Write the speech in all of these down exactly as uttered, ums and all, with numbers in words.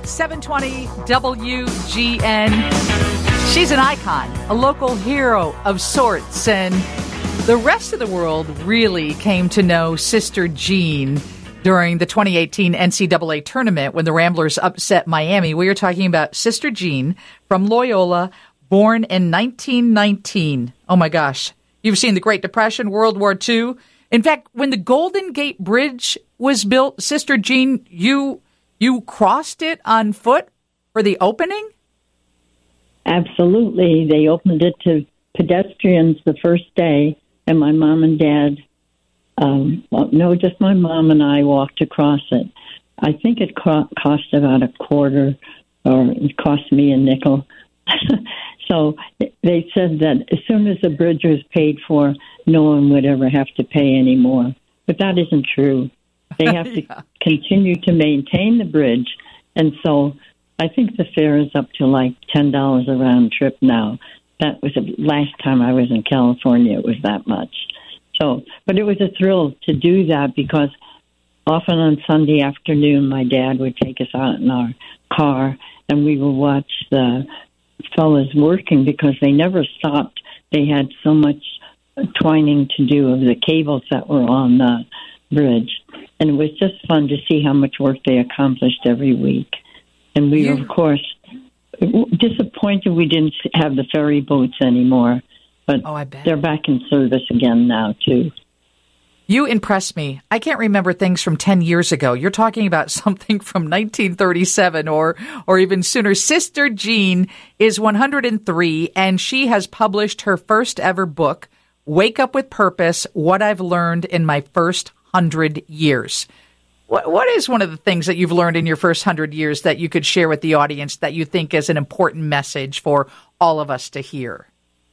seven twenty W G N. She's an icon, a local hero of sorts, and the rest of the world really came to know Sister Jean during the twenty eighteen N C double A tournament when the Ramblers upset Miami. We are talking about Sister Jean from Loyola, born in nineteen nineteen. Oh my gosh. You've seen the Great Depression, World War Two. In fact, when the Golden Gate Bridge was built, Sister Jean, you you crossed it on foot for the opening? Absolutely. They opened it to pedestrians the first day, and my mom and dad, um, well, no, just my mom and I walked across it. I think it co- cost about a quarter, or it cost me a nickel. So they said that as soon as the bridge was paid for, no one would ever have to pay anymore. But that isn't true. They have to yeah. continue to maintain the bridge. And so I think the fare is up to like ten dollars a round trip now. That was the last time I was in California, it was that much. So, but it was a thrill to do that because often on Sunday afternoon, my dad would take us out in our car and we would watch the fellas working because they never stopped. They had so much twining to do of the cables that were on the bridge. And it was just fun to see how much work they accomplished every week. And we were, of course, disappointed we didn't have the ferry boats anymore. But oh, I bet. They're back in service again now, too. You impress me. I can't remember things from ten years ago. You're talking about something from nineteen thirty-seven or or even sooner. Sister Jean is one hundred three, and she has published her first ever book, Wake Up with Purpose, What I've Learned in My First Hundred Years. What, what is one of the things that you've learned in your first hundred years that you could share with the audience that you think is an important message for all of us to hear?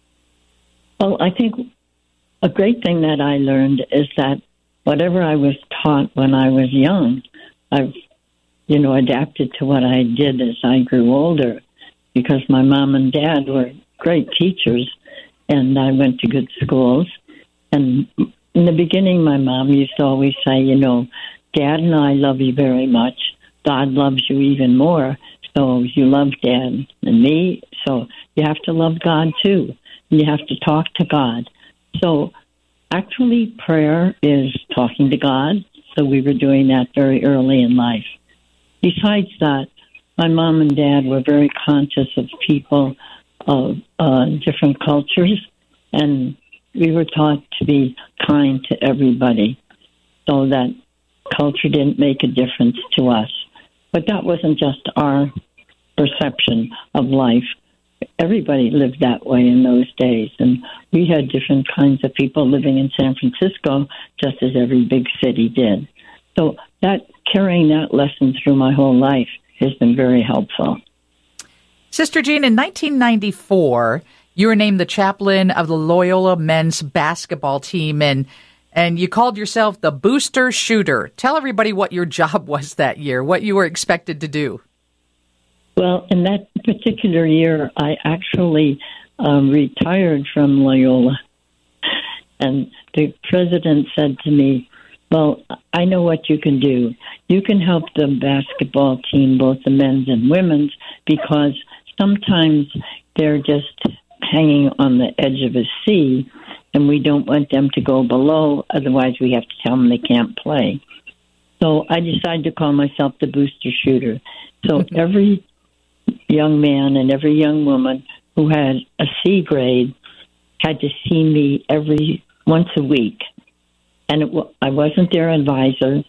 Well, I think a great thing that I learned is that whatever I was taught when I was young, I've, you know, adapted to what I did as I grew older because my mom and dad were great teachers and I went to good schools. And in the beginning, my mom used to always say, you know, Dad and I love you very much. God loves you even more. So you love Dad and me. So you have to love God too. And you have to talk to God. So actually prayer is talking to God. So we were doing that very early in life. Besides that, my mom and dad were very conscious of people of uh, different cultures. And we were taught to be kind to everybody so that culture didn't make a difference to us. But that wasn't just our perception of life. Everybody lived that way in those days. And we had different kinds of people living in San Francisco, just as every big city did. So that carrying that lesson through my whole life has been very helpful. Sister Jean, in nineteen ninety-four, you were named the chaplain of the Loyola men's basketball team, and and you called yourself the booster shooter. Tell everybody what your job was that year, what you were expected to do. Well, in that particular year, I actually um, retired from Loyola. And the president said to me, well, I know what you can do. You can help the basketball team, both the men's and women's, because sometimes they're just hanging on the edge of a sea, and we don't want them to go below. Otherwise, we have to tell them they can't play. So I decided to call myself the booster shooter. So every young man and every young woman who had a C grade had to see me every once a week. And it, I wasn't their advisor.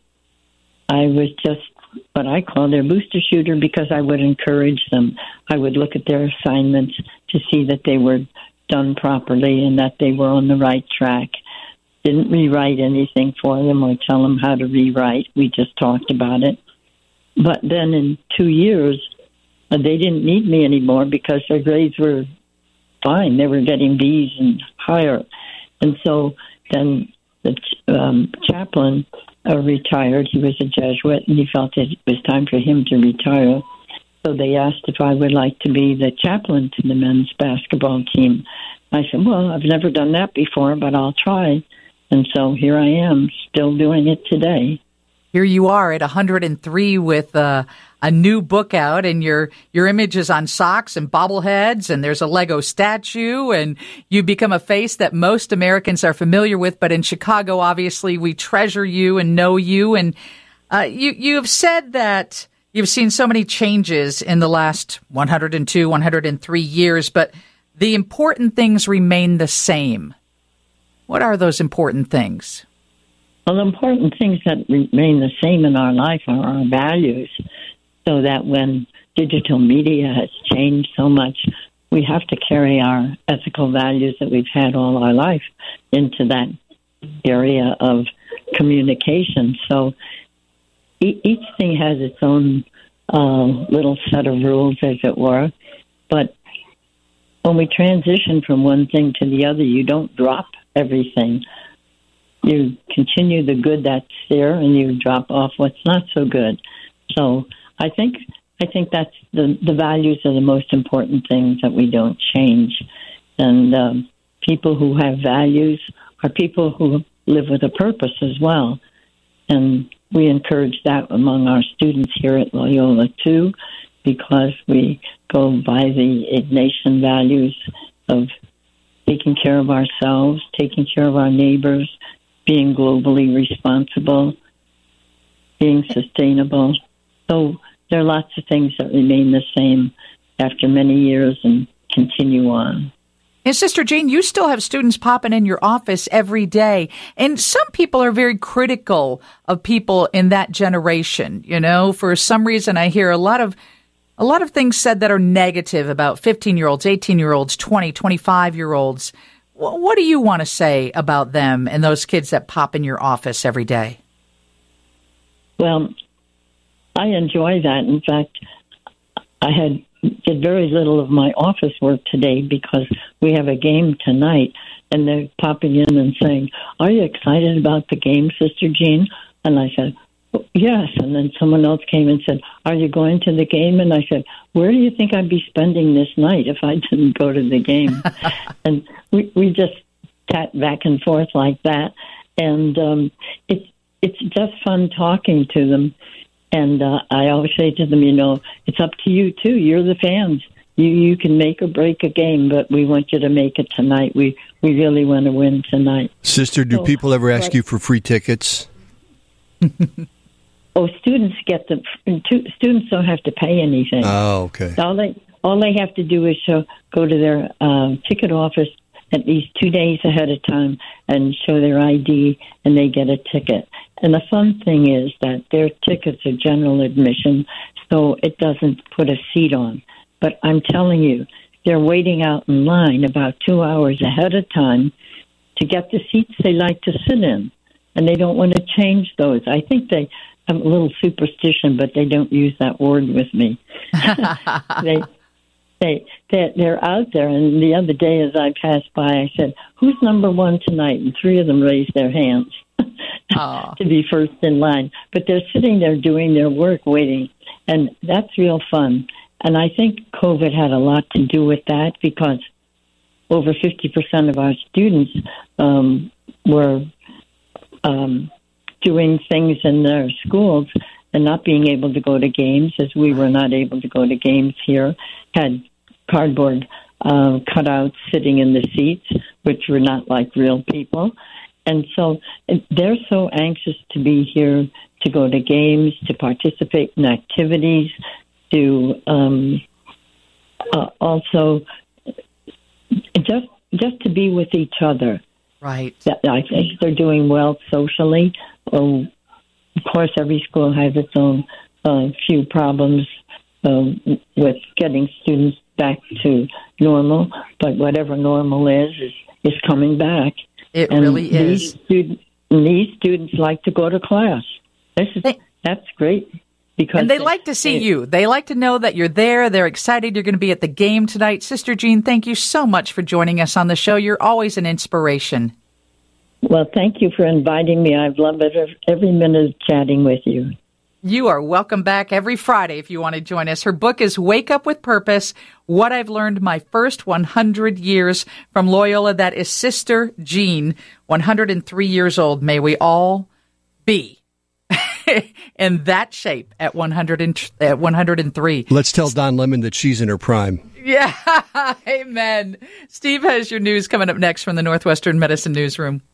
I was just what I call their booster shooter because I would encourage them. I would look at their assignments to see that they were done properly and that they were on the right track. Didn't rewrite anything for them or tell them how to rewrite. We just talked about it. But then in two years, they didn't need me anymore because their grades were fine. They were getting B's and higher. And so then the um, chaplain uh, retired. He was a Jesuit, and he felt it was time for him to retire. So they asked if I would like to be the chaplain to the men's basketball team. I said, well, I've never done that before, but I'll try. And so here I am, still doing it today. here you are at one hundred three with uh, a new book out, and your your image is on socks and bobbleheads, and there's a Lego statue, and you become a face that most Americans are familiar with. But in Chicago, obviously, we treasure you and know you. And uh, you you have said that you've seen so many changes in the last one hundred two, one hundred three years, but the important things remain the same. What are those important things? Well, the important things that remain the same in our life are our values, so that when digital media has changed so much, we have to carry our ethical values that we've had all our life into that area of communication. So e- each thing has its own uh, little set of rules, as it were, but when we transition from one thing to the other, you don't drop everything. You continue the good that's there, and you drop off what's not so good. So I think I think that's the the values are the most important things that we don't change. And um, people who have values are people who live with a purpose as well. And we encourage that among our students here at Loyola too, because we go by the Ignatian values of taking care of ourselves, taking care of our neighbors, being globally responsible, being sustainable. So there are lots of things that remain the same after many years and continue on. And Sister Jean, you still have students popping in your office every day. And some people are very critical of people in that generation. You know, for some reason, I hear a lot of a lot of things said that are negative about fifteen-year-olds, eighteen-year-olds, twenty, twenty-five-year-olds. What do you want to say about them and those kids that pop in your office every day? Well, I enjoy that. In fact, I had did very little of my office work today because we have a game tonight, and they're popping in and saying, "Are you excited about the game, Sister Jean?" And I said, "Yes." And then someone else came and said, "Are you going to the game?" And I said, "Where do you think I'd be spending this night if I didn't go to the game?" And we we just chat back and forth like that, and um, it's it's just fun talking to them. And uh, I always say to them, you know, it's up to you too. You're the fans. You you can make or break a game, but we want you to make it tonight. We we really want to win tonight. Sister, do so, people ever ask but, you for free tickets? Oh, students get the students don't have to pay anything. Oh, okay. All they all they have to do is show, go to their uh, ticket office at least two days ahead of time and show their I D, and they get a ticket. And the fun thing is that their tickets are general admission, so it doesn't put a seat on. But I'm telling you, they're waiting out in line about two hours ahead of time to get the seats they like to sit in, and they don't want to change those. I think they have a little superstition, but they don't use that word with me. they, they, they're, they're out there, and the other day as I passed by, I said, "Who's number one tonight?" And three of them raised their hands to be first in line. But they're sitting there doing their work, waiting, and that's real fun. And I think COVID had a lot to do with that, because over fifty percent of our students um, were um, doing things in their schools and not being able to go to games, as we were not able to go to games here, had cardboard uh, cutouts sitting in the seats, which were not like real people. And so they're so anxious to be here, to go to games, to participate in activities, to um, uh, also just just to be with each other. Right. I think they're doing well socially. Um, of course, every school has its own uh, few problems um, with getting students back to normal, but whatever normal is, is, is coming back. It and really is. These, student, these students like to go to class. This is, they, that's great. Because and they, they like to see they, you. They like to know that you're there. They're excited you're going to be at the game tonight. Sister Jean, thank you so much for joining us on the show. You're always an inspiration. Well, thank you for inviting me. I've loved it every minute of chatting with you. You are welcome back every Friday if you want to join us. Her book is Wake Up with Purpose, What I've Learned My First one hundred Years from Loyola. That is Sister Jean, one hundred three years old. May we all be. in that shape at one hundred and, at one hundred three. Let's tell Don Lemon that she's in her prime. Yeah, amen. Steve has your news coming up next from the Northwestern Medicine Newsroom.